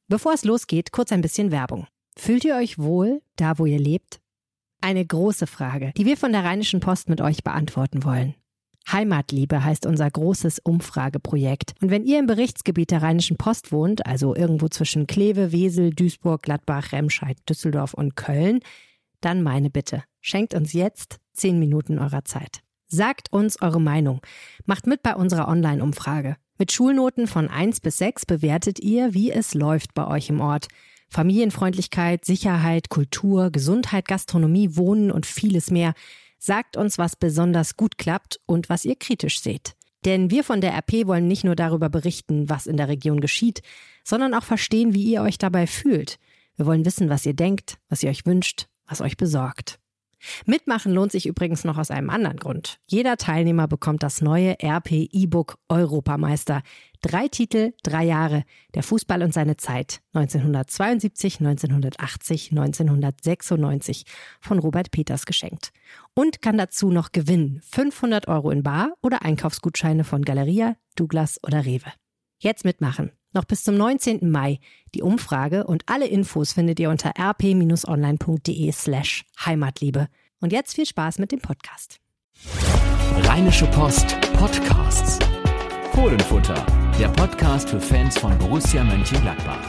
Bevor es losgeht, kurz ein bisschen Werbung. Fühlt ihr euch wohl, da wo ihr lebt? Eine große Frage, die wir von der Rheinischen Post mit euch beantworten wollen. Heimatliebe heißt unser großes Umfrageprojekt. Und wenn ihr im Berichtsgebiet der Rheinischen Post wohnt, also irgendwo zwischen Kleve, Wesel, Duisburg, Gladbach, Remscheid, Düsseldorf und Köln, dann meine Bitte, schenkt uns jetzt 10 Minuten eurer Zeit. Sagt uns eure Meinung. Macht mit bei unserer Online-Umfrage. Mit Schulnoten von 1 bis 6 bewertet ihr, wie es läuft bei euch im Ort. Familienfreundlichkeit, Sicherheit, Kultur, Gesundheit, Gastronomie, Wohnen und vieles mehr. Sagt uns, was besonders gut klappt und was ihr kritisch seht. Denn wir von der RP wollen nicht nur darüber berichten, was in der Region geschieht, sondern auch verstehen, wie ihr euch dabei fühlt. Wir wollen wissen, was ihr denkt, was ihr euch wünscht, was euch besorgt. Mitmachen lohnt sich übrigens noch aus einem anderen Grund. Jeder Teilnehmer bekommt das neue RP E-Book Europameister. 3 Titel, 3 Jahre. Der Fußball und seine Zeit. 1972, 1980, 1996. Von Robert Peters geschenkt. Und kann dazu noch gewinnen. 500 € in bar oder Einkaufsgutscheine von Galeria, Douglas oder Rewe. Jetzt mitmachen. Noch bis zum 19. Mai. Die Umfrage und alle Infos findet ihr unter rp-online.de/Heimatliebe. Und jetzt viel Spaß mit dem Podcast. Rheinische Post Podcasts. Fohlenfutter, der Podcast für Fans von Borussia Mönchengladbach.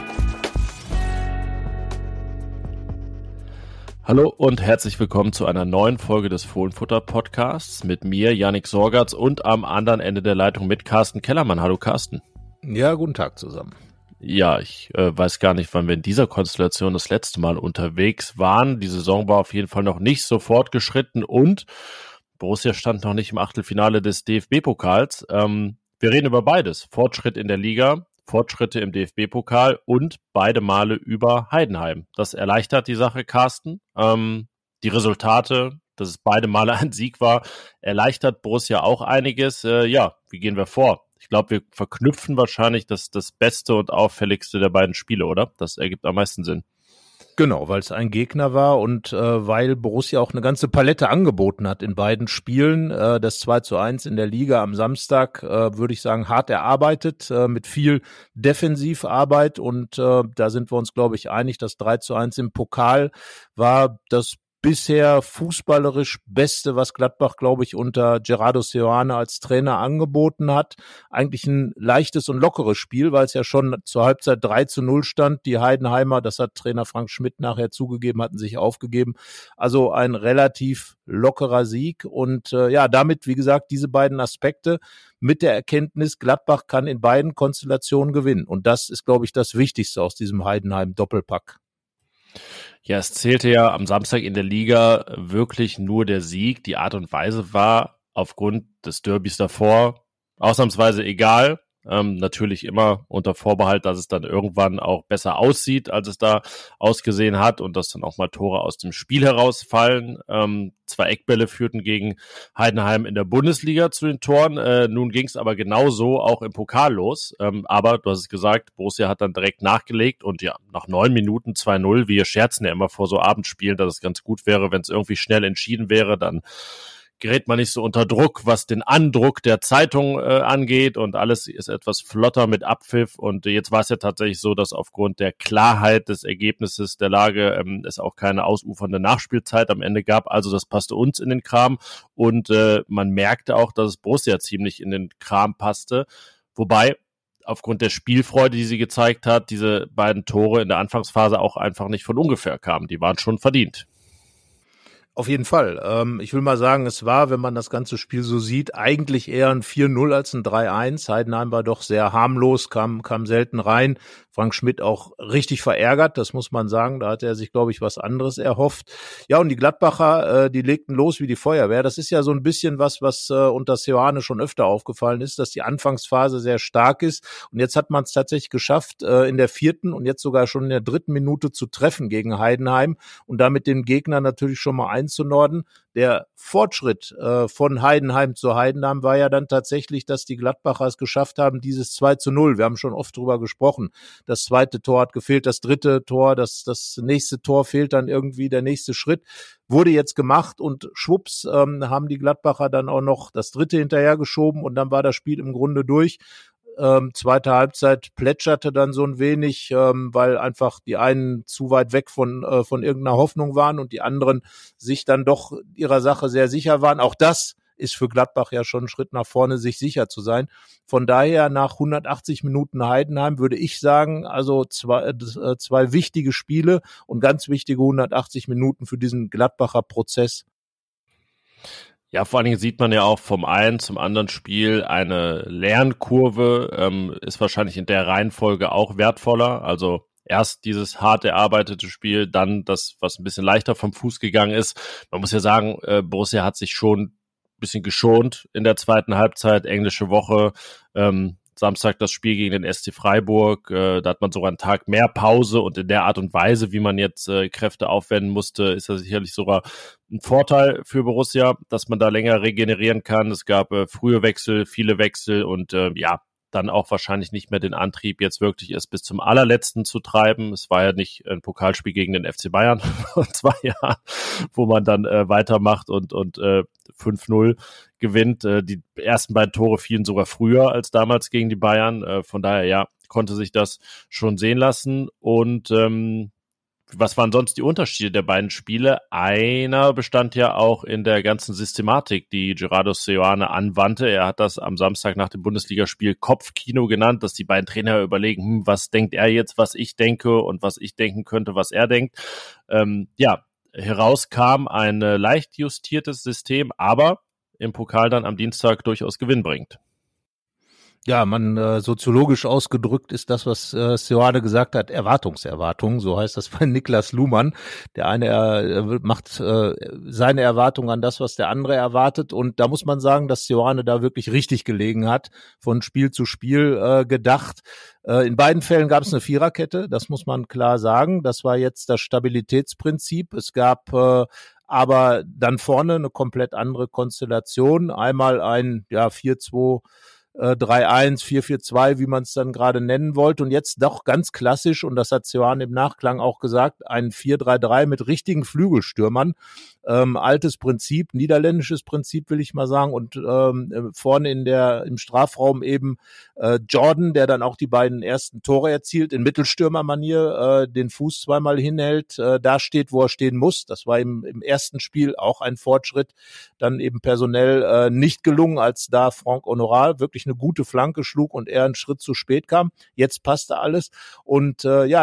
Hallo und herzlich willkommen zu einer neuen Folge des Fohlenfutter Podcasts mit mir, Yannick Sorgatz, und am anderen Ende der Leitung mit Carsten Kellermann. Hallo Carsten. Ja, guten Tag zusammen. Ja, ich weiß gar nicht, wann wir in dieser Konstellation das letzte Mal unterwegs waren. Die Saison war auf jeden Fall noch nicht so fortgeschritten und Borussia stand noch nicht im Achtelfinale des DFB-Pokals. Wir reden über beides. Fortschritt in der Liga, Fortschritte im DFB-Pokal und beide Male über Heidenheim. Das erleichtert die Sache, Carsten. Die Resultate, dass es beide Male ein Sieg war, erleichtert Borussia auch einiges. Wie gehen wir vor? Ich glaube, wir verknüpfen wahrscheinlich das Beste und Auffälligste der beiden Spiele, oder? Das ergibt am meisten Sinn. Genau, weil es ein Gegner war und weil Borussia auch eine ganze Palette angeboten hat in beiden Spielen. Das 2:1 in der Liga am Samstag, würde ich sagen, hart erarbeitet, mit viel Defensivarbeit. Und da sind wir uns, glaube ich, einig, das 3:1 im Pokal war das bisher fußballerisch Beste, was Gladbach, glaube ich, unter Gerardo Seoane als Trainer angeboten hat. Eigentlich ein leichtes und lockeres Spiel, weil es ja schon zur Halbzeit 3:0 stand. Die Heidenheimer, das hat Trainer Frank Schmidt nachher zugegeben, hatten sich aufgegeben. Also ein relativ lockerer Sieg. Und damit, wie gesagt, diese beiden Aspekte mit der Erkenntnis, Gladbach kann in beiden Konstellationen gewinnen. Und das ist, glaube ich, das Wichtigste aus diesem Heidenheim-Doppelpack. Ja, es zählte ja am Samstag in der Liga wirklich nur der Sieg. Die Art und Weise war aufgrund des Derbys davor ausnahmsweise egal. Natürlich immer unter Vorbehalt, dass es dann irgendwann auch besser aussieht, als es da ausgesehen hat und dass dann auch mal Tore aus dem Spiel herausfallen. 2 Eckbälle führten gegen Heidenheim in der Bundesliga zu den Toren. Nun ging es aber genauso auch im Pokal los. Aber du hast es gesagt, Borussia hat dann direkt nachgelegt und ja, nach 9 Minuten 2:0. Wir scherzen ja immer vor so Abendspielen, dass es ganz gut wäre, wenn es irgendwie schnell entschieden wäre, dann gerät man nicht so unter Druck, was den Andruck der Zeitung angeht und alles ist etwas flotter mit Abpfiff und jetzt war es ja tatsächlich so, dass aufgrund der Klarheit des Ergebnisses der Lage es auch keine ausufernde Nachspielzeit am Ende gab, also das passte uns in den Kram und man merkte auch, dass es Borussia ziemlich in den Kram passte, wobei aufgrund der Spielfreude, die sie gezeigt hat, diese beiden Tore in der Anfangsphase auch einfach nicht von ungefähr kamen, die waren schon verdient. Auf jeden Fall. Ich will mal sagen, es war, wenn man das ganze Spiel so sieht, eigentlich eher ein 4:0 als ein 3:1. Heidenheim war doch sehr harmlos, kam selten rein. Frank Schmidt auch richtig verärgert, das muss man sagen. Da hat er sich, glaube ich, was anderes erhofft. Ja, und die Gladbacher, die legten los wie die Feuerwehr. Das ist ja so ein bisschen was unter Seoane schon öfter aufgefallen ist, dass die Anfangsphase sehr stark ist. Und jetzt hat man es tatsächlich geschafft, in der 4. und jetzt sogar schon in der 3. Minute zu treffen gegen Heidenheim und damit den Gegner natürlich schon mal einzunorden. Der Fortschritt von Heidenheim zu Heidenheim war ja dann tatsächlich, dass die Gladbacher es geschafft haben, dieses 2:0. Wir haben schon oft drüber gesprochen. Das 2. Tor hat gefehlt, das 3. Tor, das nächste Tor fehlt dann irgendwie, der nächste Schritt wurde jetzt gemacht und schwupps haben die Gladbacher dann auch noch das 3. hinterhergeschoben und dann war das Spiel im Grunde durch. Zweite Halbzeit plätscherte dann so ein wenig, weil einfach die einen zu weit weg von irgendeiner Hoffnung waren und die anderen sich dann doch ihrer Sache sehr sicher waren. Auch das ist für Gladbach ja schon ein Schritt nach vorne, sich sicher zu sein. Von daher nach 180 Minuten Heidenheim würde ich sagen, also zwei wichtige Spiele und ganz wichtige 180 Minuten für diesen Gladbacher Prozess. Ja, vor allen Dingen sieht man ja auch vom einen zum anderen Spiel eine Lernkurve, ist wahrscheinlich in der Reihenfolge auch wertvoller. Also erst dieses hart erarbeitete Spiel, dann das, was ein bisschen leichter vom Fuß gegangen ist. Man muss ja sagen, Borussia hat sich schon ein bisschen geschont in der zweiten Halbzeit, englische Woche, Samstag das Spiel gegen den SC Freiburg, da hat man sogar einen Tag mehr Pause und in der Art und Weise, wie man jetzt Kräfte aufwenden musste, ist das sicherlich sogar ein Vorteil für Borussia, dass man da länger regenerieren kann. Es gab frühe Wechsel, viele Wechsel und dann auch wahrscheinlich nicht mehr den Antrieb, jetzt wirklich es bis zum allerletzten zu treiben. Es war ja nicht ein Pokalspiel gegen den FC Bayern vor 2 Jahren, wo man dann weitermacht und 5-0 gewinnt. Die ersten beiden Tore fielen sogar früher als damals gegen die Bayern. Von daher, ja, konnte sich das schon sehen lassen. Und was waren sonst die Unterschiede der beiden Spiele? Einer bestand ja auch in der ganzen Systematik, die Gerardo Seoane anwandte. Er hat das am Samstag nach dem Bundesligaspiel Kopfkino genannt, dass die beiden Trainer überlegen, was denkt er jetzt, was ich denke und was ich denken könnte, was er denkt. Heraus kam ein leicht justiertes System, aber im Pokal dann am Dienstag durchaus gewinnbringend. Ja, soziologisch ausgedrückt ist das, was Seoane gesagt hat, Erwartung, so heißt das bei Niklas Luhmann. Der eine macht seine Erwartung an das, was der andere erwartet, und da muss man sagen, dass Seoane da wirklich richtig gelegen hat, von Spiel zu Spiel gedacht. In beiden Fällen gab es eine Viererkette, das muss man klar sagen. Das war jetzt das Stabilitätsprinzip. Es gab aber dann vorne eine komplett andere Konstellation. Einmal ein 4-2 3-1, 4-4-2, wie man es dann gerade nennen wollte, und jetzt doch ganz klassisch, und das hat Seoane im Nachklang auch gesagt, ein 4-3-3 mit richtigen Flügelstürmern. Altes Prinzip, niederländisches Prinzip, will ich mal sagen, und vorne im Strafraum eben Jordan, der dann auch die beiden ersten Tore erzielt, in Mittelstürmermanier, den Fuß zweimal hinhält, da steht, wo er stehen muss. Das war im ersten Spiel auch ein Fortschritt, dann eben personell nicht gelungen, als da Franck Honorat wirklich eine gute Flanke schlug und er einen Schritt zu spät kam. Jetzt passte alles, und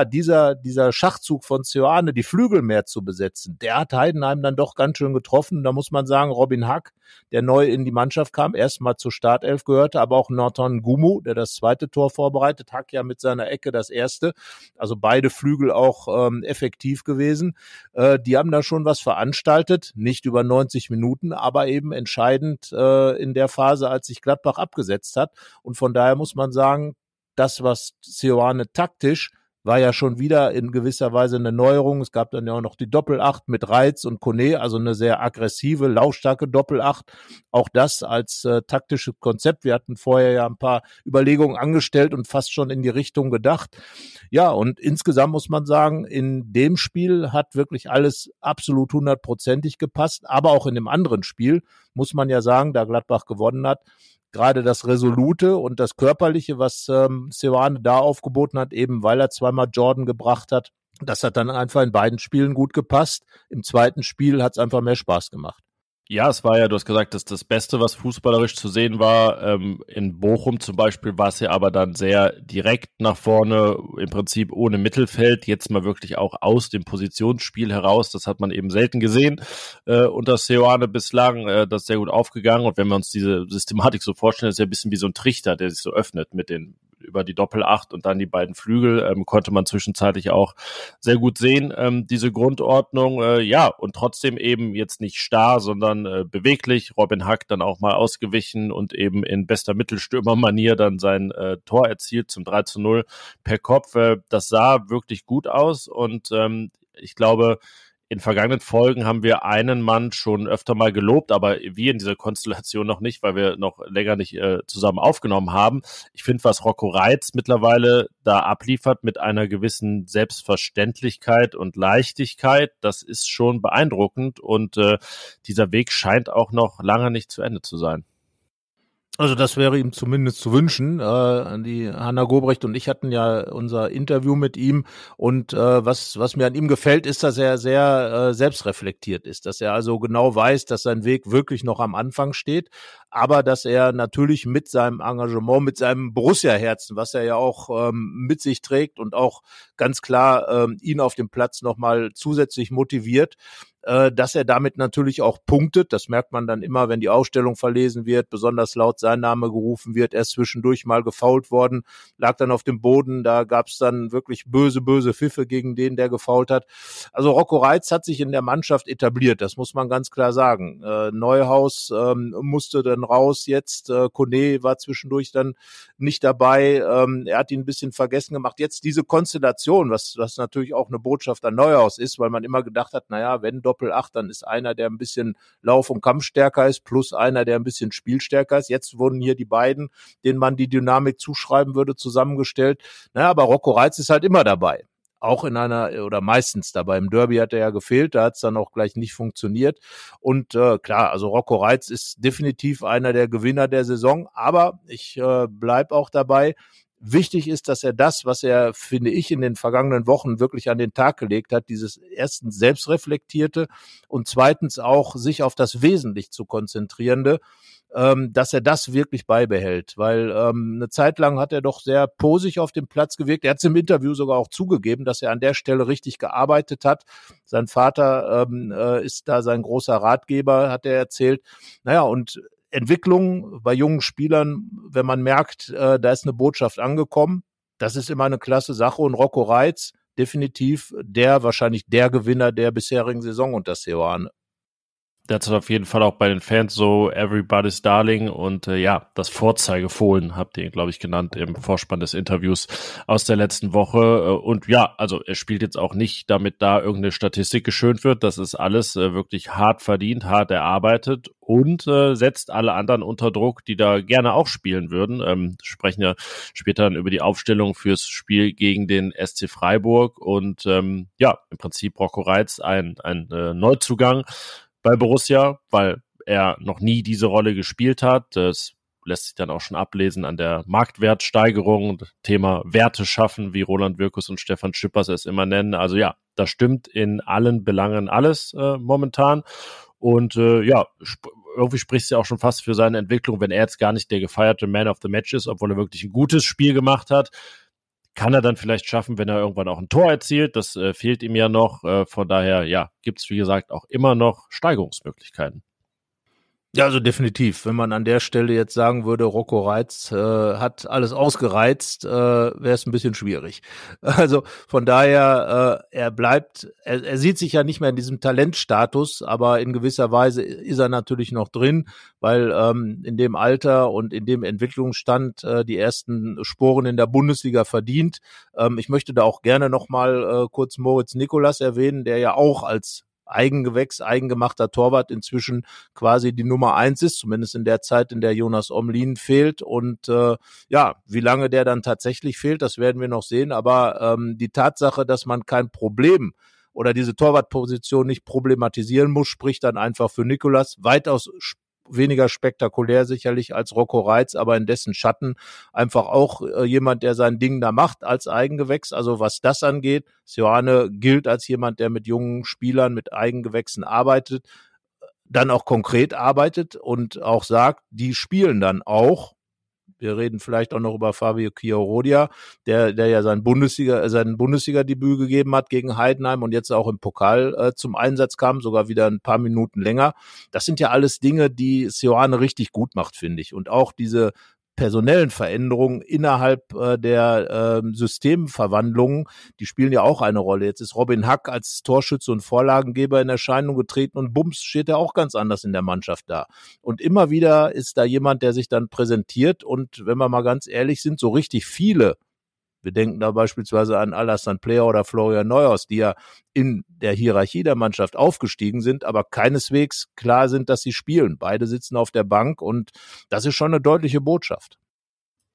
dieser Schachzug von Seoane, die Flügel mehr zu besetzen, der hat Heidenheim dann doch ganz schön getroffen. Da muss man sagen, Robin Hack, der neu in die Mannschaft kam, erstmal zur Startelf gehörte, aber auch Norton Gumu, der das zweite Tor vorbereitet, Hack ja mit seiner Ecke das erste, also beide Flügel auch effektiv gewesen. Die haben da schon was veranstaltet, nicht über 90 Minuten, aber eben entscheidend in der Phase, als sich Gladbach abgesetzt hat, und von daher muss man sagen, das, was Seoane taktisch, war ja schon wieder in gewisser Weise eine Neuerung. Es gab dann ja auch noch die Doppelacht mit Reitz und Kone, also eine sehr aggressive, laufstarke Doppelacht. Auch das als taktisches Konzept. Wir hatten vorher ja ein paar Überlegungen angestellt und fast schon in die Richtung gedacht. Ja, und insgesamt muss man sagen, in dem Spiel hat wirklich alles absolut 100%ig gepasst. Aber auch in dem anderen Spiel muss man ja sagen, da Gladbach gewonnen hat, gerade das Resolute und das Körperliche, was Seoane da aufgeboten hat, eben weil er zweimal Jordan gebracht hat, das hat dann einfach in beiden Spielen gut gepasst. Im zweiten Spiel hat es einfach mehr Spaß gemacht. Ja, es war ja, du hast gesagt, dass das Beste, was fußballerisch zu sehen war, in Bochum zum Beispiel, war es ja aber dann sehr direkt nach vorne, im Prinzip ohne Mittelfeld, jetzt mal wirklich auch aus dem Positionsspiel heraus, das hat man eben selten gesehen unter Seoane bislang, das ist sehr gut aufgegangen, und wenn wir uns diese Systematik so vorstellen, ist ja ein bisschen wie so ein Trichter, der sich so öffnet über die Doppelacht und dann die beiden Flügel, konnte man zwischenzeitlich auch sehr gut sehen, diese Grundordnung, und trotzdem eben jetzt nicht starr, sondern beweglich. Robin Hack dann auch mal ausgewichen und eben in bester Mittelstürmermanier dann sein Tor erzielt zum 3-0 per Kopf. Das sah wirklich gut aus, und ich glaube, in vergangenen Folgen haben wir einen Mann schon öfter mal gelobt, aber wir in dieser Konstellation noch nicht, weil wir noch länger nicht zusammen aufgenommen haben. Ich finde, was Rocco Reitz mittlerweile da abliefert mit einer gewissen Selbstverständlichkeit und Leichtigkeit, das ist schon beeindruckend, und dieser Weg scheint auch noch lange nicht zu Ende zu sein. Also das wäre ihm zumindest zu wünschen. Die Hanna Gobrecht und ich hatten ja unser Interview mit ihm und was mir an ihm gefällt, ist, dass er sehr selbstreflektiert ist, dass er also genau weiß, dass sein Weg wirklich noch am Anfang steht, aber dass er natürlich mit seinem Engagement, mit seinem Borussia-Herzen, was er ja auch mit sich trägt und auch ganz klar ihn auf dem Platz nochmal zusätzlich motiviert, dass er damit natürlich auch punktet. Das merkt man dann immer, wenn die Ausstellung verlesen wird, besonders laut sein Name gerufen wird. Er ist zwischendurch mal gefoult worden, lag dann auf dem Boden. Da gab es dann wirklich böse Pfiffe gegen den, der gefoult hat. Also Rocco Reitz hat sich in der Mannschaft etabliert, das muss man ganz klar sagen. Neuhaus musste dann raus jetzt. Kone war zwischendurch dann nicht dabei. Er hat ihn ein bisschen vergessen gemacht. Jetzt diese Konstellation, was natürlich auch eine Botschaft an Neuhaus ist, weil man immer gedacht hat, naja, wenn Doppel-8, dann ist einer, der ein bisschen Lauf- und Kampfstärker ist, plus einer, der ein bisschen spielstärker ist. Jetzt wurden hier die beiden, denen man die Dynamik zuschreiben würde, zusammengestellt. Naja, aber Rocco Reitz ist halt immer dabei. Auch in einer, oder meistens dabei. Im Derby hat er ja gefehlt, da hat es dann auch gleich nicht funktioniert. Und klar, also Rocco Reitz ist definitiv einer der Gewinner der Saison, aber ich bleib auch dabei. Wichtig ist, dass er das, was er, finde ich, in den vergangenen Wochen wirklich an den Tag gelegt hat, dieses erstens selbstreflektierte und zweitens auch sich auf das Wesentliche zu konzentrierende, dass er das wirklich beibehält, weil eine Zeit lang hat er doch sehr posig auf dem Platz gewirkt. Er hat es im Interview sogar auch zugegeben, dass er an der Stelle richtig gearbeitet hat. Sein Vater ist da sein großer Ratgeber, hat er erzählt. Naja, und Entwicklung bei jungen Spielern, wenn man merkt, da ist eine Botschaft angekommen, das ist immer eine klasse Sache. Und Rocco Reitz, definitiv wahrscheinlich der Gewinner der bisherigen Saison unter Seoane. Das ist auf jeden Fall auch bei den Fans so Everybody's Darling und das Vorzeigefohlen habt ihr ihn, glaube ich, genannt im Vorspann des Interviews aus der letzten Woche. Und ja, also er spielt jetzt auch nicht, damit da irgendeine Statistik geschönt wird. Das ist alles wirklich hart verdient, hart erarbeitet und setzt alle anderen unter Druck, die da gerne auch spielen würden. Sprechen ja später dann über die Aufstellung fürs Spiel gegen den SC Freiburg und im Prinzip Rocco Reitz ein Neuzugang bei Borussia, weil er noch nie diese Rolle gespielt hat. Das lässt sich dann auch schon ablesen an der Marktwertsteigerung, Thema Werte schaffen, wie Roland Wirkus und Stefan Schippers es immer nennen. Also ja, das stimmt in allen Belangen alles momentan. Und irgendwie spricht es ja auch schon fast für seine Entwicklung, wenn er jetzt gar nicht der gefeierte Man of the Match ist, obwohl er wirklich ein gutes Spiel gemacht hat. Kann er dann vielleicht schaffen, wenn er irgendwann auch ein Tor erzielt. Das fehlt ihm ja noch. Von daher, gibt es, wie gesagt, auch immer noch Steigerungsmöglichkeiten. Ja, also definitiv. Wenn man an der Stelle jetzt sagen würde, Rocco Reitz hat alles ausgereizt, wäre es ein bisschen schwierig. Also von daher, er sieht sich ja nicht mehr in diesem Talentstatus, aber in gewisser Weise ist er natürlich noch drin, weil in dem Alter und in dem Entwicklungsstand die ersten Sporen in der Bundesliga verdient. Ich möchte da auch gerne nochmal kurz Moritz Nicolas erwähnen, der ja auch als Eigengewächs, eigengemachter Torwart inzwischen quasi die Nummer 1 ist, zumindest in der Zeit, in der Jonas Omlin fehlt. Und wie lange der dann tatsächlich fehlt, das werden wir noch sehen. Aber die Tatsache, dass man kein Problem oder diese Torwartposition nicht problematisieren muss, spricht dann einfach für Nicolas. Weitaus weniger spektakulär sicherlich als Rocco Reitz, aber in dessen Schatten einfach auch jemand, der sein Ding da macht als Eigengewächs. Also was das angeht, Seoane gilt als jemand, der mit jungen Spielern, mit Eigengewächsen arbeitet, dann auch konkret arbeitet und auch sagt, die spielen dann auch. Wir reden vielleicht auch noch über Fabio Chiarodia, der ja sein Bundesliga-Debüt gegeben hat gegen Heidenheim und jetzt auch im Pokal zum Einsatz kam, sogar wieder ein paar Minuten länger. Das sind ja alles Dinge, die Seoane richtig gut macht, finde ich. Und auch diese personellen Veränderungen innerhalb der Systemverwandlungen, die spielen ja auch eine Rolle. Jetzt ist Robin Hack als Torschütze und Vorlagengeber in Erscheinung getreten und bums steht er auch ganz anders in der Mannschaft da. Und immer wieder ist da jemand, der sich dann präsentiert und wenn wir mal ganz ehrlich sind, so richtig viele, wir denken da beispielsweise an Alassane Player oder Florian Neuhaus, die ja in der Hierarchie der Mannschaft aufgestiegen sind, aber keineswegs klar sind, dass sie spielen. Beide sitzen auf der Bank und das ist schon eine deutliche Botschaft.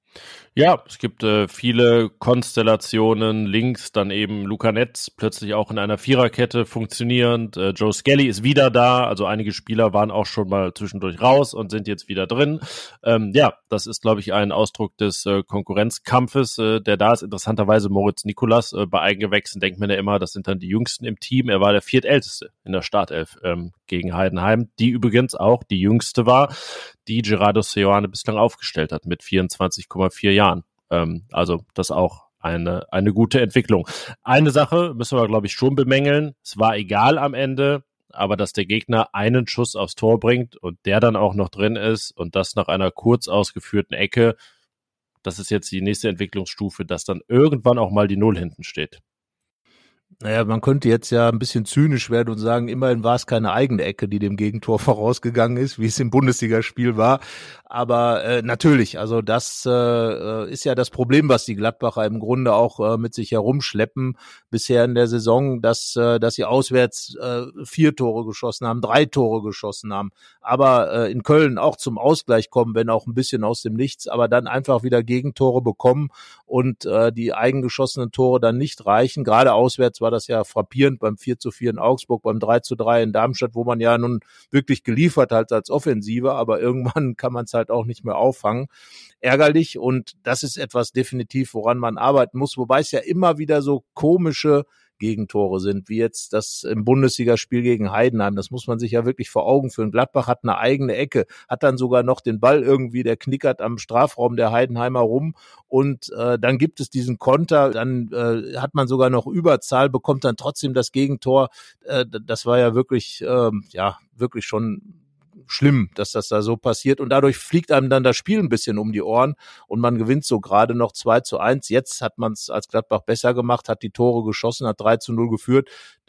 Ja, es gibt viele Konstellationen, links dann eben Luca Netz, plötzlich auch in einer Viererkette funktionierend. Joe Skelly ist wieder da, also einige Spieler waren auch schon mal zwischendurch raus und sind jetzt wieder drin. Ja, das ist, glaube ich, ein Ausdruck des Konkurrenzkampfes, der da ist. Interessanterweise Moritz Nicolas, bei Eigengewächsen denkt man ja immer, das sind dann die Jüngsten im Team. Er war der viertälteste in der Startelf gegen Heidenheim, die übrigens auch die Jüngste war, die Gerardo Seoane bislang aufgestellt hat mit 24,4 Jahren. Also das auch eine gute Entwicklung. Eine Sache müssen wir, glaube ich, schon bemängeln. Es war egal am Ende, aber dass der Gegner einen Schuss aufs Tor bringt und der dann auch noch drin ist und das nach einer kurz ausgeführten Ecke, das ist jetzt die nächste Entwicklungsstufe, dass dann irgendwann auch mal die Null hinten steht. Naja, man könnte jetzt ja ein bisschen zynisch werden und sagen, immerhin war es keine eigene Ecke, die dem Gegentor vorausgegangen ist, wie es im Bundesligaspiel war. Aber natürlich, also das ist ja das Problem, was die Gladbacher im Grunde auch mit sich herumschleppen bisher in der Saison, dass sie auswärts 4 Tore geschossen haben, 3 Tore geschossen haben, aber in Köln auch zum Ausgleich kommen, wenn auch ein bisschen aus dem Nichts, aber dann einfach wieder Gegentore bekommen und die eigengeschossenen Tore dann nicht reichen. Gerade auswärts war das ja frappierend beim 4:4 in Augsburg, beim 3:3 in Darmstadt, wo man ja nun wirklich geliefert hat als Offensive, aber irgendwann kann man es halt auch nicht mehr auffangen. Ärgerlich, und das ist etwas definitiv, woran man arbeiten muss, wobei es ja immer wieder so komische Gegentore sind, wie jetzt das im Bundesligaspiel gegen Heidenheim. Das muss man sich ja wirklich vor Augen führen. Gladbach hat eine eigene Ecke, hat dann sogar noch den Ball irgendwie, der knickert am Strafraum der Heidenheimer rum, und dann gibt es diesen Konter, dann hat man sogar noch Überzahl, bekommt dann trotzdem das Gegentor. Das war ja wirklich, wirklich schon schlimm, dass das da so passiert, und dadurch fliegt einem dann das Spiel ein bisschen um die Ohren und man gewinnt so gerade noch 2:1. Jetzt hat man es als Gladbach besser gemacht, hat die Tore geschossen, hat 3:0 geführt.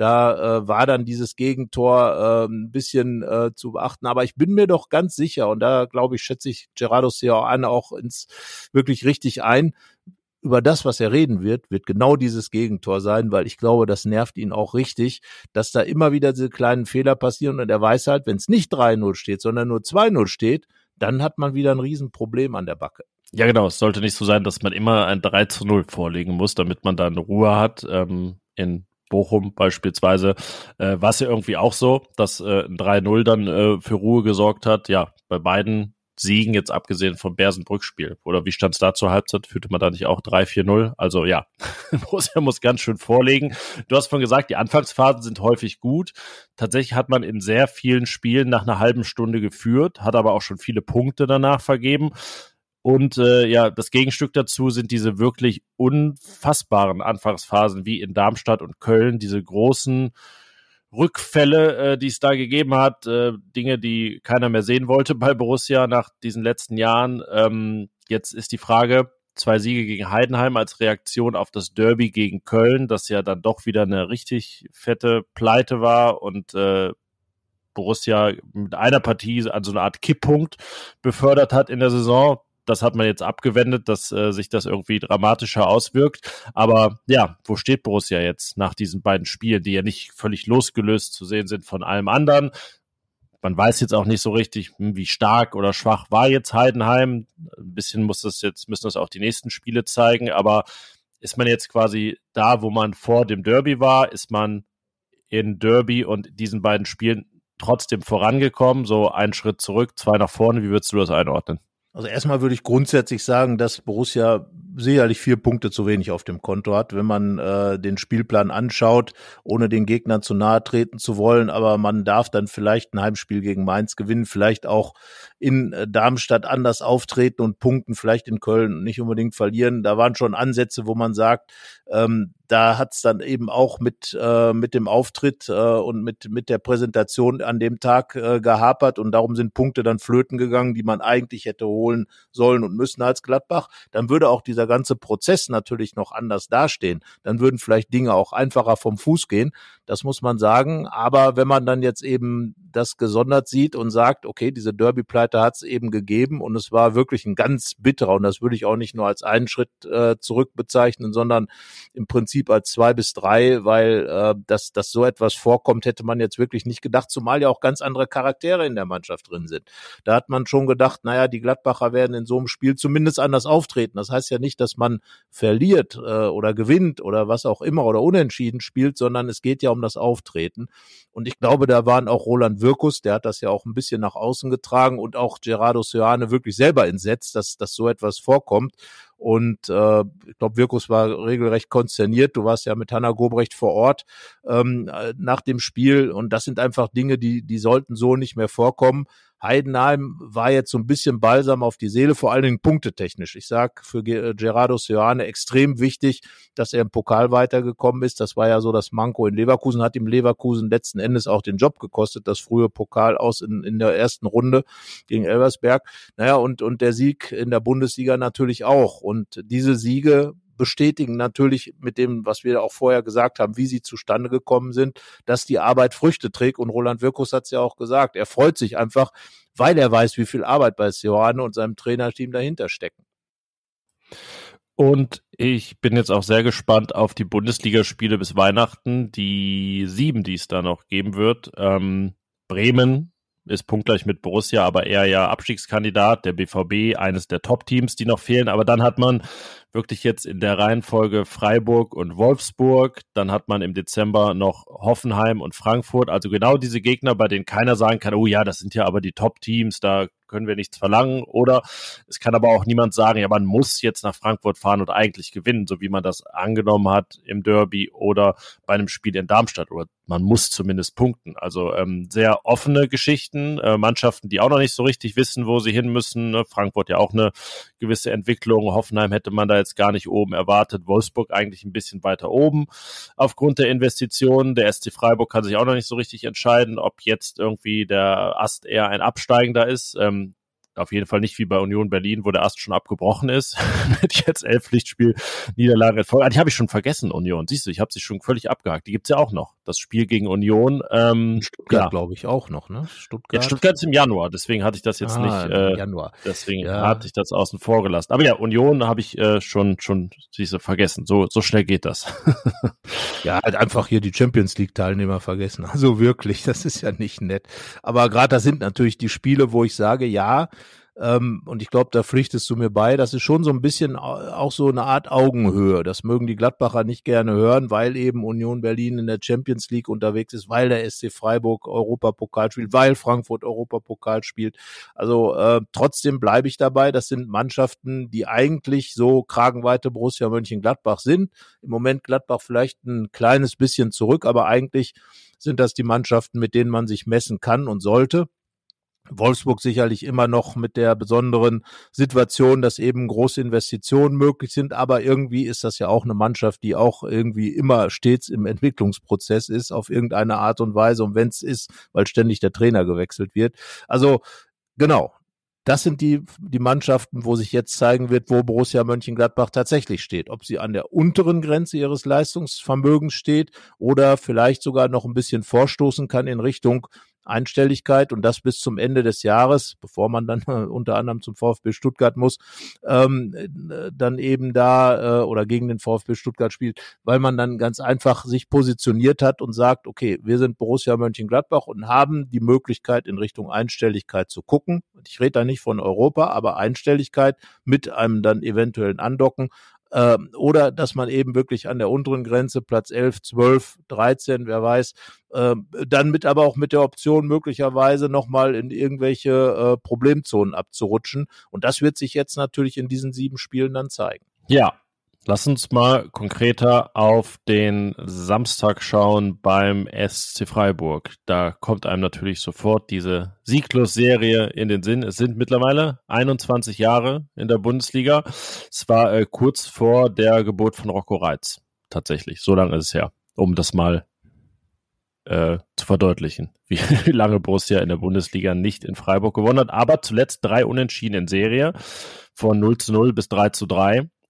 Da war dann dieses Gegentor ein bisschen zu beachten, aber ich bin mir doch ganz sicher, und da glaube ich, schätze ich Gerardo Seoane auch wirklich richtig ein, über das, was er reden wird genau dieses Gegentor sein, weil ich glaube, das nervt ihn auch richtig, dass da immer wieder diese kleinen Fehler passieren, und er weiß halt, wenn es nicht 3:0 steht, sondern nur 2:0 steht, dann hat man wieder ein Riesenproblem an der Backe. Ja, genau. Es sollte nicht so sein, dass man immer ein 3:0 vorlegen muss, damit man dann Ruhe hat. In Bochum beispielsweise war es ja irgendwie auch so, dass ein 3:0 dann für Ruhe gesorgt hat. Ja, bei beiden Siegen, jetzt abgesehen vom Bersenbrück-Spiel. Oder wie stand es da zur Halbzeit? Führte man da nicht auch 3-4-0? Also ja, Borussia muss ganz schön vorlegen. Du hast vorhin gesagt, die Anfangsphasen sind häufig gut. Tatsächlich hat man in sehr vielen Spielen nach einer halben Stunde geführt, hat aber auch schon viele Punkte danach vergeben. Und das Gegenstück dazu sind diese wirklich unfassbaren Anfangsphasen wie in Darmstadt und Köln, diese großen Rückfälle, die es da gegeben hat, Dinge, die keiner mehr sehen wollte bei Borussia nach diesen letzten Jahren. Jetzt ist die Frage, 2 Siege gegen Heidenheim als Reaktion auf das Derby gegen Köln, das ja dann doch wieder eine richtig fette Pleite war und Borussia mit einer Partie an so eine Art Kipppunkt befördert hat in der Saison. Das hat man jetzt abgewendet, dass sich das irgendwie dramatischer auswirkt. Aber ja, wo steht Borussia jetzt nach diesen beiden Spielen, die ja nicht völlig losgelöst zu sehen sind von allem anderen? Man weiß jetzt auch nicht so richtig, wie stark oder schwach war jetzt Heidenheim. Ein bisschen müssen das auch die nächsten Spiele zeigen. Aber ist man jetzt quasi da, wo man vor dem Derby war? Ist man in Derby und diesen beiden Spielen trotzdem vorangekommen? So einen Schritt zurück, 2 nach vorne. Wie würdest du das einordnen? Also erstmal würde ich grundsätzlich sagen, dass Borussia sicherlich 4 Punkte zu wenig auf dem Konto hat, wenn man den Spielplan anschaut, ohne den Gegnern zu nahe treten zu wollen. Aber man darf dann vielleicht ein Heimspiel gegen Mainz gewinnen, vielleicht auch in Darmstadt anders auftreten und punkten, vielleicht in Köln nicht unbedingt verlieren. Da waren schon Ansätze, wo man sagt, da hat's dann eben auch mit dem Auftritt und mit der Präsentation an dem Tag gehapert, und darum sind Punkte dann flöten gegangen, die man eigentlich hätte holen sollen und müssen als Gladbach. Dann würde auch dieser dieser ganze Prozess natürlich noch anders dastehen, dann würden vielleicht Dinge auch einfacher vom Fuß gehen. Das muss man sagen. Aber wenn man dann jetzt eben das gesondert sieht und sagt, okay, diese Derby-Pleite hat es eben gegeben und es war wirklich ein ganz bitterer, und das würde ich auch nicht nur als einen Schritt zurück bezeichnen, sondern im Prinzip als 2 bis 3, weil dass so etwas vorkommt, hätte man jetzt wirklich nicht gedacht, zumal ja auch ganz andere Charaktere in der Mannschaft drin sind. Da hat man schon gedacht, naja, die Gladbacher werden in so einem Spiel zumindest anders auftreten. Das heißt ja nicht, dass man verliert oder gewinnt oder was auch immer oder unentschieden spielt, sondern es geht ja um das Auftreten. Und ich glaube, da waren auch Roland Wirkus, der hat das ja auch ein bisschen nach außen getragen, und auch Gerardo Seoane wirklich selber entsetzt, dass so etwas vorkommt. Und ich glaube, Wirkus war regelrecht konsterniert. Du warst ja mit Hanna Gobrecht vor Ort nach dem Spiel. Und das sind einfach Dinge, die sollten so nicht mehr vorkommen. Heidenheim war jetzt so ein bisschen Balsam auf die Seele, vor allen Dingen punktetechnisch. Ich sag für Gerardo Seoane extrem wichtig, dass er im Pokal weitergekommen ist. Das war ja so das Manko in Leverkusen, hat ihm Leverkusen letzten Endes auch den Job gekostet, das frühe Pokal aus in der ersten Runde gegen Elversberg. Naja, und der Sieg in der Bundesliga natürlich auch. Und diese Siege bestätigen natürlich mit dem, was wir auch vorher gesagt haben, wie sie zustande gekommen sind, dass die Arbeit Früchte trägt. Und Roland Wirkus hat es ja auch gesagt. Er freut sich einfach, weil er weiß, wie viel Arbeit bei Seoane und seinem Trainerteam dahinter stecken. Und ich bin jetzt auch sehr gespannt auf die Bundesligaspiele bis Weihnachten, die 7, die es da noch geben wird. Bremen ist punktgleich mit Borussia, aber eher ja Abstiegskandidat, der BVB, eines der Top-Teams, die noch fehlen. Aber dann hat man wirklich jetzt in der Reihenfolge Freiburg und Wolfsburg. Dann hat man im Dezember noch Hoffenheim und Frankfurt. Also genau diese Gegner, bei denen keiner sagen kann, oh ja, das sind ja aber die Top-Teams, da können wir nichts verlangen. Oder es kann aber auch niemand sagen, ja, man muss jetzt nach Frankfurt fahren und eigentlich gewinnen, so wie man das angenommen hat im Derby oder bei einem Spiel in Darmstadt. Oder man muss zumindest punkten. Also sehr offene Geschichten, Mannschaften, die auch noch nicht so richtig wissen, wo sie hin müssen. Ne? Frankfurt ja auch eine gewisse Entwicklung. Hoffenheim hätte man da jetzt gar nicht oben erwartet. Wolfsburg eigentlich ein bisschen weiter oben aufgrund der Investitionen. Der SC Freiburg kann sich auch noch nicht so richtig entscheiden, ob jetzt irgendwie der Ast eher ein absteigender ist. Auf jeden Fall nicht wie bei Union Berlin, wo der Ast schon abgebrochen ist. Mit jetzt 11 Pflichtspiel-Niederlagen in Folge. Die habe ich schon vergessen, Union. Siehst du, ich habe sie schon völlig abgehakt. Die gibt's ja auch noch. Das Spiel gegen Union. Stuttgart, glaube ich, auch noch, ne? Stuttgart ist im Januar, deswegen hatte ich das jetzt nicht. Januar. Deswegen hatte ich das außen vor gelassen. Aber ja, Union habe ich schon siehst du, vergessen. So schnell geht das. Ja, halt einfach hier die Champions League-Teilnehmer vergessen. Also wirklich, das ist ja nicht nett. Aber gerade das sind natürlich die Spiele, wo ich sage, ja, und ich glaube, da pflichtest du mir bei, das ist schon so ein bisschen auch so eine Art Augenhöhe. Das mögen die Gladbacher nicht gerne hören, weil eben Union Berlin in der Champions League unterwegs ist, weil der SC Freiburg Europapokal spielt, weil Frankfurt Europapokal spielt. Also trotzdem bleibe ich dabei, das sind Mannschaften, die eigentlich so Kragenweite Borussia Mönchengladbach sind. Im Moment Gladbach vielleicht ein kleines bisschen zurück, aber eigentlich sind das die Mannschaften, mit denen man sich messen kann und sollte. Wolfsburg sicherlich immer noch mit der besonderen Situation, dass eben große Investitionen möglich sind, aber irgendwie ist das ja auch eine Mannschaft, die auch irgendwie immer stets im Entwicklungsprozess ist, auf irgendeine Art und Weise, und wenn es ist, weil ständig der Trainer gewechselt wird. Also genau, das sind die Mannschaften, wo sich jetzt zeigen wird, wo Borussia Mönchengladbach tatsächlich steht. Ob sie an der unteren Grenze ihres Leistungsvermögens steht oder vielleicht sogar noch ein bisschen vorstoßen kann in Richtung Einstelligkeit, und das bis zum Ende des Jahres, bevor man dann unter anderem zum VfB Stuttgart muss, dann eben da oder gegen den VfB Stuttgart spielt, weil man dann ganz einfach sich positioniert hat und sagt, okay, wir sind Borussia Mönchengladbach und haben die Möglichkeit, in Richtung Einstelligkeit zu gucken. Ich rede da nicht von Europa, aber Einstelligkeit mit einem dann eventuellen Andocken. Oder dass man eben wirklich an der unteren Grenze, Platz 11, 12, 13, wer weiß, dann aber auch mit der Option möglicherweise nochmal in irgendwelche Problemzonen abzurutschen. Und das wird sich jetzt natürlich in diesen 7 Spielen dann zeigen. Ja, lass uns mal konkreter auf den Samstag schauen beim SC Freiburg. Da kommt einem natürlich sofort diese Sieglos-Serie in den Sinn. Es sind mittlerweile 21 Jahre in der Bundesliga. Es war kurz vor der Geburt von Rocco Reitz. Tatsächlich, so lange ist es her, um das mal zu verdeutlichen, wie lange Borussia in der Bundesliga nicht in Freiburg gewonnen hat. Aber zuletzt 3 Unentschieden in Serie, von 0-0 bis 3-3.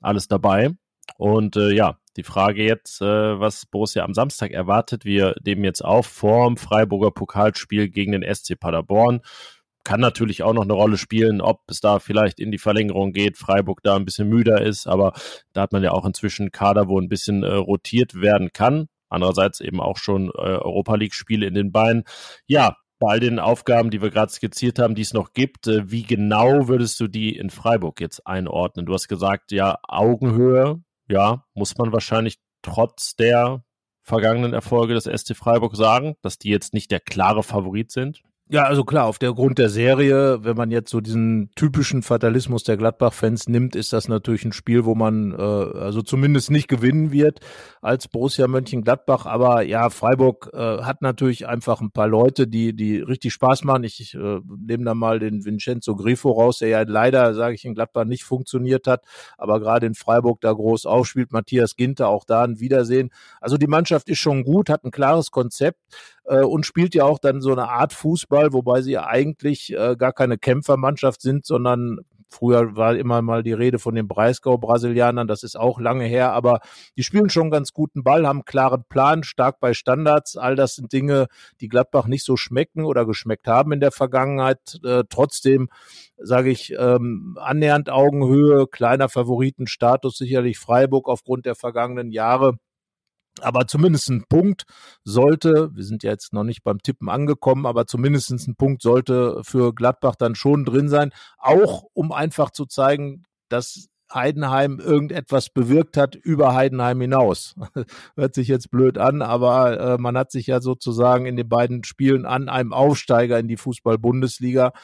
alles dabei. Und die Frage jetzt, was Borussia am Samstag erwartet, wir nehmen jetzt auf vorm Freiburger Pokalspiel gegen den SC Paderborn. Kann natürlich auch noch eine Rolle spielen, ob es da vielleicht in die Verlängerung geht, Freiburg da ein bisschen müder ist, aber da hat man ja auch inzwischen einen Kader, wo ein bisschen rotiert werden kann. Andererseits eben auch schon Europa-League-Spiele in den Beinen. Ja, bei all den Aufgaben, die wir gerade skizziert haben, die es noch gibt, wie genau würdest du die in Freiburg jetzt einordnen? Du hast gesagt, ja, Augenhöhe, ja, muss man wahrscheinlich trotz der vergangenen Erfolge des SC Freiburg sagen, dass die jetzt nicht der klare Favorit sind? Ja, also klar, auf der Grund der Serie, wenn man jetzt so diesen typischen Fatalismus der Gladbach-Fans nimmt, ist das natürlich ein Spiel, wo man also zumindest nicht gewinnen wird als Borussia Mönchengladbach. Aber ja, Freiburg hat natürlich einfach ein paar Leute, die richtig Spaß machen. Ich nehme da mal den Vincenzo Grifo raus, der ja leider, sage ich, in Gladbach nicht funktioniert hat, aber gerade in Freiburg da groß aufspielt. Matthias Ginter, auch da ein Wiedersehen. Also die Mannschaft ist schon gut, hat ein klares Konzept. Und spielt ja auch dann so eine Art Fußball, wobei sie ja eigentlich gar keine Kämpfermannschaft sind, sondern früher war immer mal die Rede von den Breisgau-Brasilianern, das ist auch lange her, aber die spielen schon ganz guten Ball, haben einen klaren Plan, stark bei Standards, all das sind Dinge, die Gladbach nicht so schmecken oder geschmeckt haben in der Vergangenheit. Trotzdem sage ich, annähernd Augenhöhe, kleiner Favoritenstatus sicherlich Freiburg aufgrund der vergangenen Jahre. Aber zumindest ein Punkt sollte, wir sind ja jetzt noch nicht beim Tippen angekommen, aber zumindest ein Punkt sollte für Gladbach dann schon drin sein, auch um einfach zu zeigen, dass Heidenheim irgendetwas bewirkt hat über Heidenheim hinaus. Hört sich jetzt blöd an, aber man hat sich ja sozusagen in den beiden Spielen an einem Aufsteiger in die Fußball-Bundesliga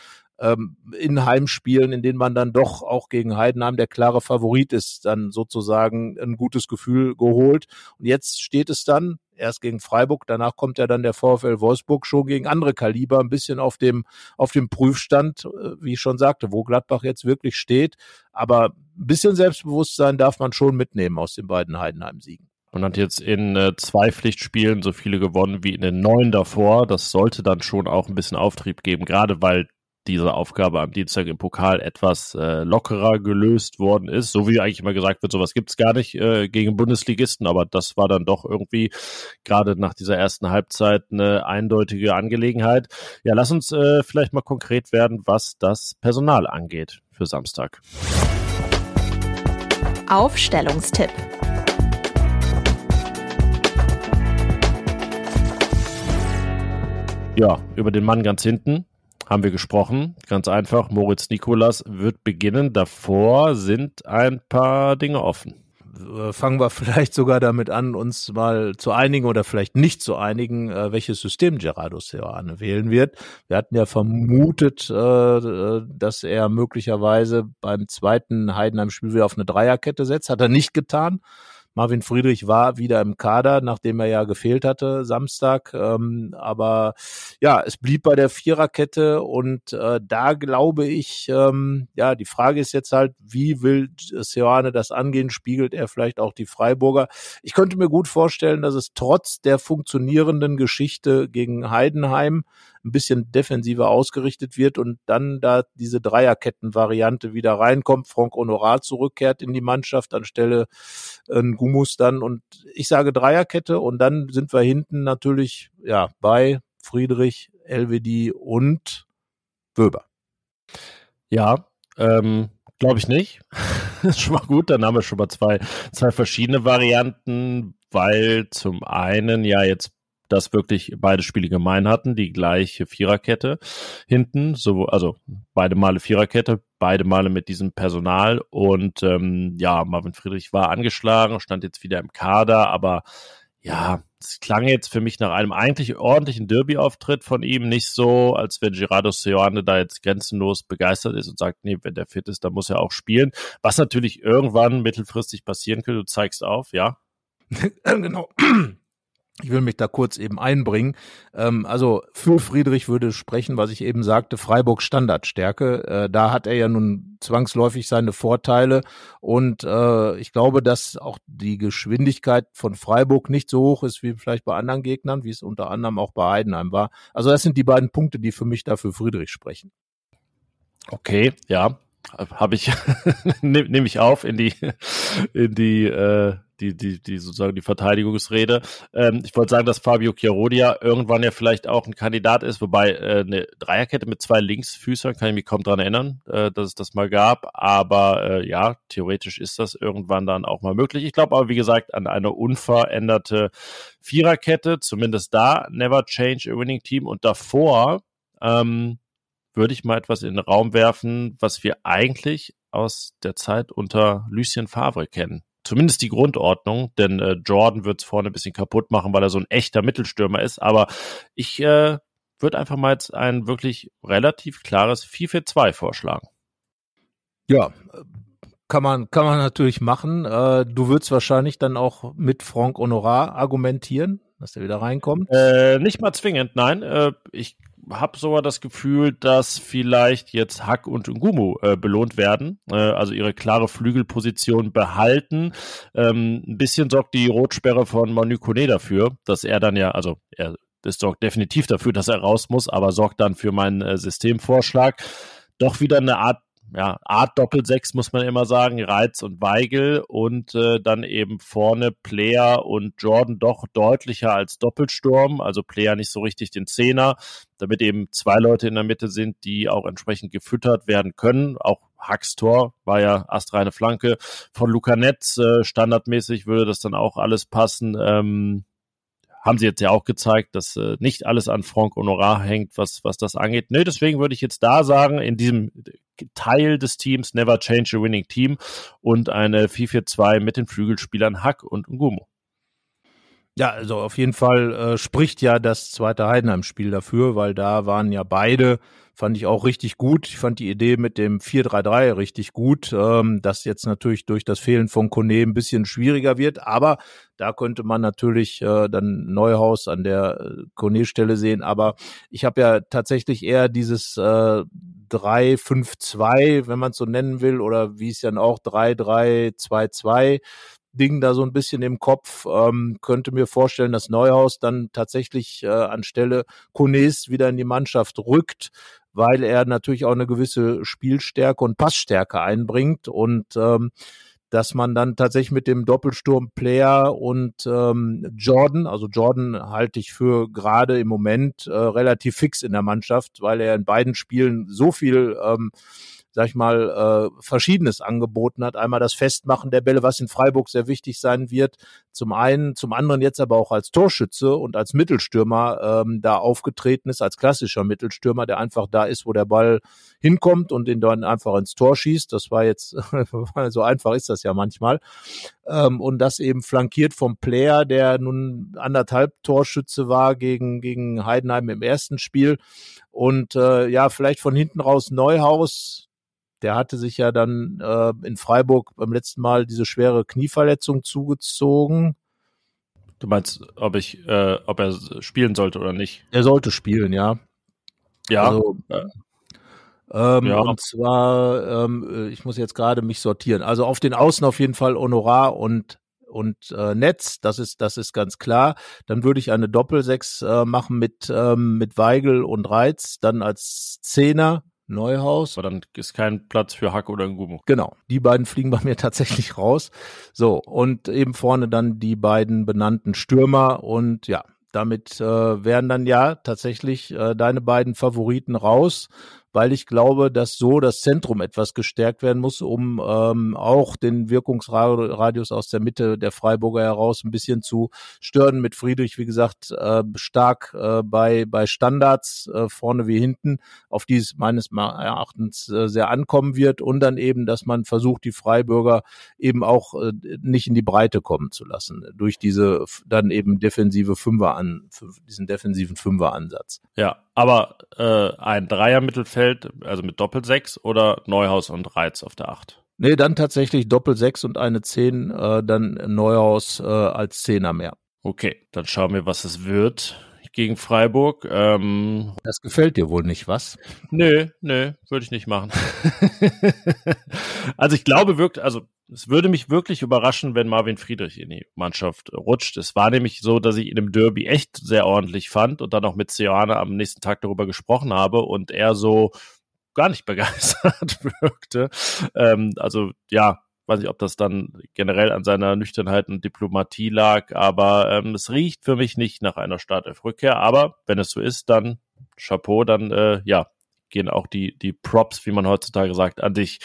in Heimspielen, in denen man dann doch auch gegen Heidenheim der klare Favorit ist, dann sozusagen ein gutes Gefühl geholt. Und jetzt steht es dann erst gegen Freiburg, danach kommt ja dann der VfL Wolfsburg schon gegen andere Kaliber, ein bisschen auf dem Prüfstand, wie ich schon sagte, wo Gladbach jetzt wirklich steht. Aber ein bisschen Selbstbewusstsein darf man schon mitnehmen aus den beiden Heidenheim-Siegen. Man hat jetzt in 2 Pflichtspielen so viele gewonnen wie in den 9 davor. Das sollte dann schon auch ein bisschen Auftrieb geben, gerade weil diese Aufgabe am Dienstag im Pokal etwas lockerer gelöst worden ist. So wie eigentlich immer gesagt wird, sowas gibt's gar nicht gegen Bundesligisten, aber das war dann doch irgendwie gerade nach dieser ersten Halbzeit eine eindeutige Angelegenheit. Ja, lass uns vielleicht mal konkret werden, was das Personal angeht für Samstag. Aufstellungstipp. Ja, über den Mann ganz hinten haben wir gesprochen. Ganz einfach, Moritz Nicolas wird beginnen. Davor sind ein paar Dinge offen. Fangen wir vielleicht sogar damit an, uns mal zu einigen oder vielleicht nicht zu einigen, welches System Gerardo Seoane wählen wird. Wir hatten ja vermutet, dass er möglicherweise beim zweiten Heidenheim-Spiel wieder auf eine Dreierkette setzt. Hat er nicht getan. Marvin Friedrich war wieder im Kader, nachdem er ja gefehlt hatte Samstag. Aber ja, es blieb bei der Viererkette und da glaube ich, die Frage ist jetzt halt, wie will Seoane das angehen? Spiegelt er vielleicht auch die Freiburger? Ich könnte mir gut vorstellen, dass es trotz der funktionierenden Geschichte gegen Heidenheim ein bisschen defensiver ausgerichtet wird und dann da diese Dreierketten-Variante wieder reinkommt, Franck Honorat zurückkehrt in die Mannschaft anstelle Gumus dann und ich sage Dreierkette und dann sind wir hinten natürlich ja bei Friedrich, Elvedi und Wöber. Ja, glaube ich nicht. Das ist schon mal gut, dann haben wir schon mal zwei verschiedene Varianten, weil zum einen ja jetzt das wirklich beide Spiele gemein hatten, die gleiche Viererkette hinten, also beide Male Viererkette, beide Male mit diesem Personal und Marvin Friedrich war angeschlagen, stand jetzt wieder im Kader, aber ja, es klang jetzt für mich nach einem eigentlich ordentlichen Derby-Auftritt von ihm, nicht so, als wenn Gerardo Seoane da jetzt grenzenlos begeistert ist und sagt, nee, wenn der fit ist, dann muss er auch spielen, was natürlich irgendwann mittelfristig passieren könnte, du zeigst auf, ja? Genau. Ich will mich da kurz eben einbringen. Also für Friedrich würde sprechen, was ich eben sagte, Freiburg Standardstärke. Da hat er ja nun zwangsläufig seine Vorteile und ich glaube, dass auch die Geschwindigkeit von Freiburg nicht so hoch ist wie vielleicht bei anderen Gegnern, wie es unter anderem auch bei Heidenheim war. Also das sind die beiden Punkte, die für mich da für Friedrich sprechen. Okay, ja. habe ich nehme ich auf in die sozusagen die Verteidigungsrede. Ich wollte sagen, dass Fabio Chiarodia irgendwann ja vielleicht auch ein Kandidat ist, wobei eine Dreierkette mit 2 Linksfüßern, kann ich mich kaum dran erinnern, dass es das mal gab, aber ja, theoretisch ist das irgendwann dann auch mal möglich. Ich glaube aber, wie gesagt, an eine unveränderte Viererkette, zumindest da, never change a winning team, und davor würde ich mal etwas in den Raum werfen, was wir eigentlich aus der Zeit unter Lucien Favre kennen. Zumindest die Grundordnung, denn Jordan wird es vorne ein bisschen kaputt machen, weil er so ein echter Mittelstürmer ist. Aber ich würde einfach mal jetzt ein wirklich relativ klares 4-4-2 vorschlagen. Ja, kann man natürlich machen. Du würdest wahrscheinlich dann auch mit Franck Honorat argumentieren, dass der wieder reinkommt. Nicht mal zwingend, nein. Ich habe sogar das Gefühl, dass vielleicht jetzt Hack und Ngumu belohnt werden, also ihre klare Flügelposition behalten. Ein bisschen sorgt die Rotsperre von Manu Kone dafür, dass er dann ja, also das sorgt definitiv dafür, dass er raus muss, aber sorgt dann für meinen Systemvorschlag. Doch wieder eine Art Doppel-6, muss man immer sagen, Reitz und Weigl, und dann eben vorne Player und Jordan doch deutlicher als Doppelsturm, also Player nicht so richtig den Zehner, damit eben 2 Leute in der Mitte sind, die auch entsprechend gefüttert werden können. Auch Hacks Tor war ja astreine Flanke von Luca Netz, standardmäßig würde das dann auch alles passen. Haben sie jetzt ja auch gezeigt, dass nicht alles an Franck Honorat hängt, was das angeht. Nee, deswegen würde ich jetzt da sagen, in diesem Teil des Teams never change a winning team und eine 4-4-2 mit den Flügelspielern Hack und Ngumu. Ja, also auf jeden Fall spricht ja das zweite Heidenheim-Spiel dafür, weil da waren ja beide, fand ich auch richtig gut. Ich fand die Idee mit dem 4-3-3 richtig gut, das jetzt natürlich durch das Fehlen von Kone ein bisschen schwieriger wird, aber da könnte man natürlich dann Neuhaus an der Kone-Stelle sehen, aber ich habe ja tatsächlich eher dieses 3-5-2, wenn man es so nennen will, oder wie es dann auch 3-3-2-2 Ding da so ein bisschen im Kopf, könnte mir vorstellen, dass Neuhaus dann tatsächlich anstelle Kones wieder in die Mannschaft rückt, weil er natürlich auch eine gewisse Spielstärke und Passstärke einbringt, und dass man dann tatsächlich mit dem Doppelsturm Player und Jordan, also Jordan halte ich für gerade im Moment relativ fix in der Mannschaft, weil er in beiden Spielen so viel sag ich mal, Verschiedenes angeboten hat. Einmal das Festmachen der Bälle, was in Freiburg sehr wichtig sein wird. Zum einen, zum anderen jetzt aber auch als Torschütze und als Mittelstürmer da aufgetreten ist, als klassischer Mittelstürmer, der einfach da ist, wo der Ball hinkommt und den dann einfach ins Tor schießt. Das war jetzt, so einfach ist das ja manchmal. Und das eben flankiert vom Player, der nun 1,5 Torschütze war gegen Heidenheim im ersten Spiel. Und ja, vielleicht von hinten raus Neuhaus. Der hatte sich ja dann in Freiburg beim letzten Mal diese schwere Knieverletzung zugezogen. Du meinst, ob er spielen sollte oder nicht? Er sollte spielen, ja. Ja. Also, ja. Und zwar, ich muss jetzt gerade mich sortieren. Also auf den Außen auf jeden Fall Honorat und Netz, das ist ganz klar. Dann würde ich eine Doppel-6 machen mit Weigl und Reitz, dann als Zehner Neuhaus. Aber dann ist kein Platz für Hack oder Ngumu. Genau, die beiden fliegen bei mir tatsächlich raus. So, und eben vorne dann die beiden benannten Stürmer, und ja, damit wären dann ja tatsächlich deine beiden Favoriten raus, weil ich glaube, dass so das Zentrum etwas gestärkt werden muss, um auch den Wirkungsradius aus der Mitte der Freiburger heraus ein bisschen zu stören. Mit Friedrich, wie gesagt, stark bei Standards vorne wie hinten, auf die es meines Erachtens sehr ankommen wird, und dann eben, dass man versucht, die Freiburger eben auch nicht in die Breite kommen zu lassen, durch diese dann eben diesen defensiven Fünfer-Ansatz. Ja, aber ein Dreier-Mittelfeld, also mit Doppel-6 oder Neuhaus und Reitz auf der 8? Nee, dann tatsächlich Doppel-6 und eine 10, dann Neuhaus als Zehner mehr. Okay, dann schauen wir, was es wird gegen Freiburg. Das gefällt dir wohl nicht, was? Nö, würde ich nicht machen. Also ich glaube wirklich, es würde mich wirklich überraschen, wenn Marvin Friedrich in die Mannschaft rutscht. Es war nämlich so, dass ich ihn im Derby echt sehr ordentlich fand und dann auch mit Seoane am nächsten Tag darüber gesprochen habe und er so gar nicht begeistert wirkte. Also ja, weiß nicht, ob das dann generell an seiner Nüchternheit und Diplomatie lag, aber es riecht für mich nicht nach einer Startelf-Rückkehr. Aber wenn es so ist, dann Chapeau, dann gehen auch die Props, wie man heutzutage sagt, an dich.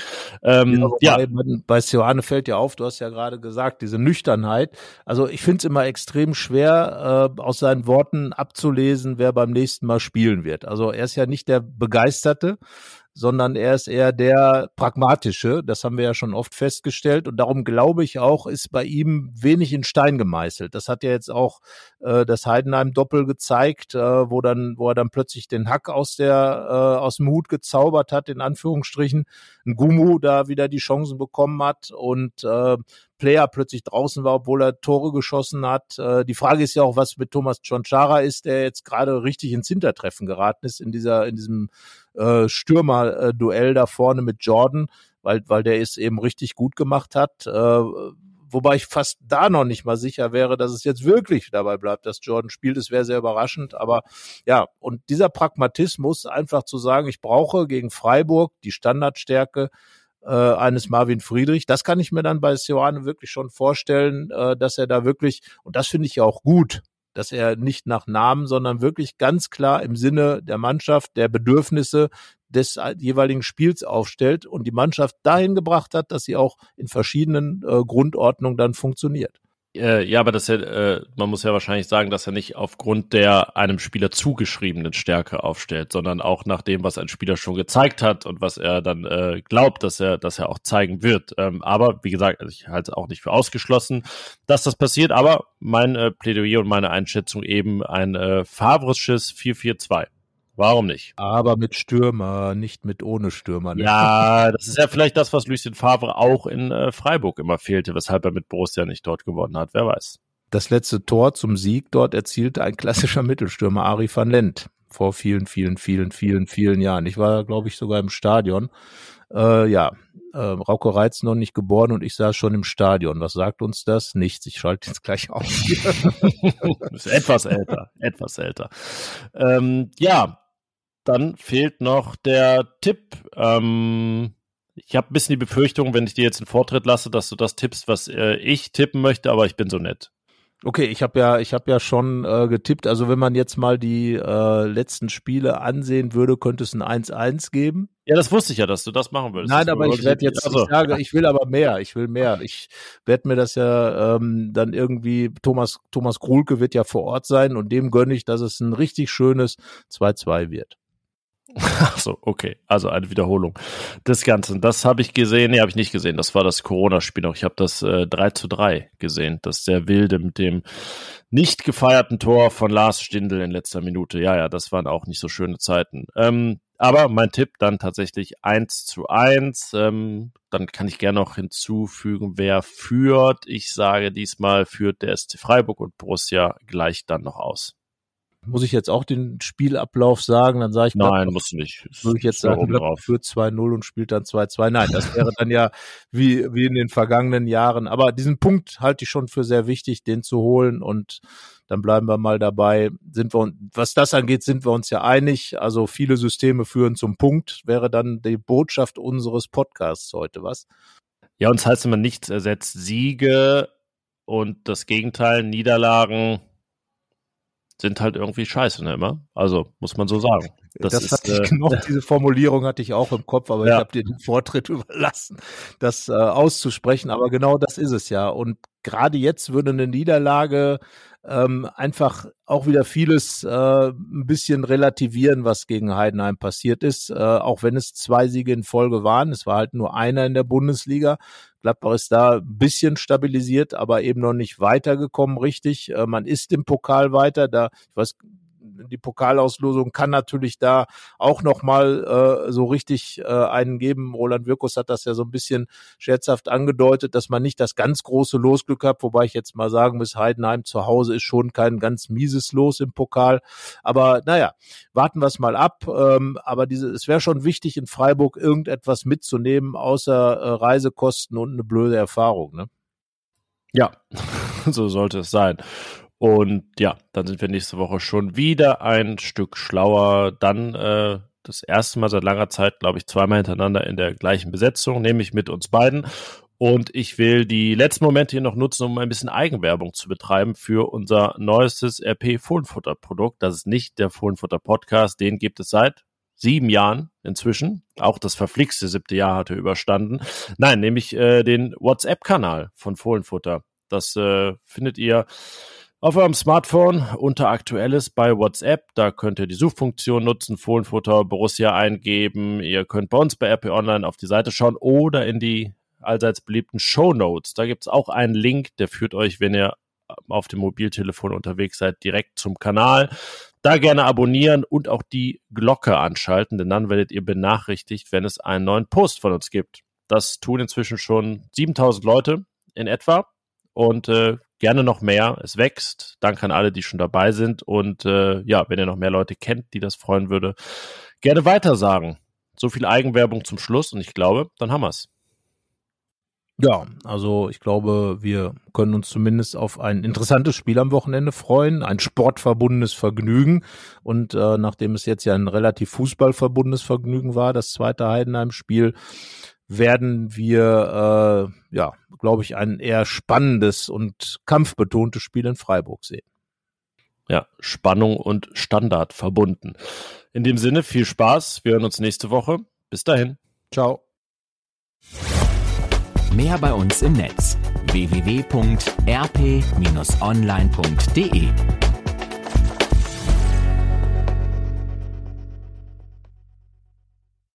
Bei Seoane fällt ja auf, du hast ja gerade gesagt, diese Nüchternheit. Also ich finde es immer extrem schwer, aus seinen Worten abzulesen, wer beim nächsten Mal spielen wird. Also er ist ja nicht der Begeisterte, sondern er ist eher der Pragmatische. Das haben wir ja schon oft festgestellt. Und darum glaube ich auch, ist bei ihm wenig in Stein gemeißelt. Das hat ja jetzt auch das Heidenheim-Doppel gezeigt, wo er dann plötzlich den Hack aus dem Hut gezaubert hat, in Anführungsstrichen. Ein Gumu da wieder die Chancen bekommen hat und Player plötzlich draußen war, obwohl er Tore geschossen hat. Die Frage ist ja auch, was mit Thomas Tschonchara ist, der jetzt gerade richtig ins Hintertreffen geraten ist in diesem Stürmer-Duell da vorne mit Jordan, weil der es eben richtig gut gemacht hat. Wobei ich fast da noch nicht mal sicher wäre, dass es jetzt wirklich dabei bleibt, dass Jordan spielt. Es wäre sehr überraschend. Aber ja, und dieser Pragmatismus, einfach zu sagen, ich brauche gegen Freiburg die Standardstärke eines Marvin Friedrich, das kann ich mir dann bei Seoane wirklich schon vorstellen, dass er da wirklich, und das finde ich ja auch gut, dass er nicht nach Namen, sondern wirklich ganz klar im Sinne der Mannschaft, der Bedürfnisse des jeweiligen Spiels aufstellt und die Mannschaft dahin gebracht hat, dass sie auch in verschiedenen Grundordnungen dann funktioniert. Ja, aber man muss ja wahrscheinlich sagen, dass er nicht aufgrund der einem Spieler zugeschriebenen Stärke aufstellt, sondern auch nach dem, was ein Spieler schon gezeigt hat und was er dann glaubt, dass er auch zeigen wird. Aber wie gesagt, ich halte es auch nicht für ausgeschlossen, dass das passiert. Aber mein Plädoyer und meine Einschätzung eben ein Favresches 4-4-2. Warum nicht? Aber mit Stürmer, nicht mit ohne Stürmer. Ne? Ja, das ist ja vielleicht das, was Lucien Favre auch in Freiburg immer fehlte, weshalb er mit Borussia nicht dort gewonnen hat. Wer weiß. Das letzte Tor zum Sieg dort erzielte ein klassischer Mittelstürmer, Arie van Lent, vor vielen Jahren. Ich war, glaube ich, sogar im Stadion. Rauko Reitz noch nicht geboren und ich saß schon im Stadion. Was sagt uns das? Nichts. Ich schalte jetzt gleich auf. Ist etwas älter. Dann fehlt noch der Tipp. Ich habe ein bisschen die Befürchtung, wenn ich dir jetzt einen Vortritt lasse, dass du das tippst, was ich tippen möchte, aber ich bin so nett. Okay, ich hab ja schon getippt. Also wenn man jetzt mal die letzten Spiele ansehen würde, könnte es ein 1-1 geben. Ja, das wusste ich ja, dass du das machen würdest. Nein, aber ich werde jetzt, ich will aber mehr. Ich will mehr. Ich werde mir das ja dann irgendwie, Thomas Krulke wird ja vor Ort sein und dem gönne ich, dass es ein richtig schönes 2-2 wird. Ach so, okay. Also eine Wiederholung des Ganzen. Das habe ich gesehen. Nee, habe ich nicht gesehen. Das war das Corona-Spiel noch. Ich habe das 3-3 gesehen. Das sehr wilde mit dem nicht gefeierten Tor von Lars Stindl in letzter Minute. Ja, das waren auch nicht so schöne Zeiten. Aber mein Tipp dann tatsächlich 1-1. Dann kann ich gerne noch hinzufügen, wer führt. Ich sage, diesmal führt der SC Freiburg und Borussia gleich dann noch aus. Muss ich jetzt auch den Spielablauf sagen? Dann sage ich, nein, musst du nicht. Würde ich jetzt sagen, Gladbach führt 2-0 und spielt dann 2-2. Nein, das wäre dann ja wie in den vergangenen Jahren. Aber diesen Punkt halte ich schon für sehr wichtig, den zu holen. Und dann bleiben wir mal dabei. Was das angeht, sind wir uns ja einig. Also viele Systeme führen zum Punkt, wäre dann die Botschaft unseres Podcasts heute, was? Ja, uns heißt immer, nichts ersetzt Siege und das Gegenteil, Niederlagen sind halt irgendwie scheiße, ne, immer. Also, muss man so sagen. Diese Formulierung hatte ich auch im Kopf, aber ich habe dir den Vortritt überlassen, das auszusprechen. Aber genau das ist es ja. Und gerade jetzt würde eine Niederlage einfach auch wieder vieles ein bisschen relativieren, was gegen Heidenheim passiert ist. Auch wenn es 2 Siege in Folge waren. Es war halt nur einer in der Bundesliga. Gladbach ist da ein bisschen stabilisiert, aber eben noch nicht weitergekommen richtig. Man ist im Pokal weiter. Die Pokalauslosung kann natürlich da auch nochmal so richtig einen geben. Roland Wirkus hat das ja so ein bisschen scherzhaft angedeutet, dass man nicht das ganz große Losglück hat, wobei ich jetzt mal sagen muss, Heidenheim zu Hause ist schon kein ganz mieses Los im Pokal. Aber naja, warten wir es mal ab. Aber es wäre schon wichtig, in Freiburg irgendetwas mitzunehmen, außer Reisekosten und eine blöde Erfahrung, ne? Ja, so sollte es sein. Und ja, dann sind wir nächste Woche schon wieder ein Stück schlauer. Dann Das erste Mal seit langer Zeit, glaube ich, zweimal hintereinander in der gleichen Besetzung, nämlich mit uns beiden. Und ich will die letzten Momente hier noch nutzen, um ein bisschen Eigenwerbung zu betreiben für unser neuestes RP-Fohlenfutter-Produkt. Das ist nicht der Fohlenfutter-Podcast, den gibt es seit 7 Jahren inzwischen. Auch das verflixte 7. Jahr hatte überstanden. Nein, nämlich den WhatsApp-Kanal von Fohlenfutter. Das findet ihr auf eurem Smartphone unter Aktuelles bei WhatsApp. Da könnt ihr die Suchfunktion nutzen, Fohlenfutter, Borussia eingeben. Ihr könnt bei uns bei RP Online auf die Seite schauen oder in die allseits beliebten Shownotes. Da gibt es auch einen Link, der führt euch, wenn ihr auf dem Mobiltelefon unterwegs seid, direkt zum Kanal. Da gerne abonnieren und auch die Glocke anschalten, denn dann werdet ihr benachrichtigt, wenn es einen neuen Post von uns gibt. Das tun inzwischen schon 7000 Leute in etwa und gerne noch mehr. Es wächst. Danke an alle, die schon dabei sind und wenn ihr noch mehr Leute kennt, die das freuen würde, gerne weitersagen. So viel Eigenwerbung zum Schluss und ich glaube, dann haben wir es. Ja, also ich glaube, wir können uns zumindest auf ein interessantes Spiel am Wochenende freuen, ein sportverbundenes Vergnügen und nachdem es jetzt ja ein relativ fußballverbundenes Vergnügen war, das zweite Heidenheim-Spiel, werden wir, glaube ich, ein eher spannendes und kampfbetontes Spiel in Freiburg sehen. Ja, Spannung und Standard verbunden. In dem Sinne, viel Spaß, wir hören uns nächste Woche. Bis dahin. Ciao. Mehr bei uns im Netz: www.rp-online.de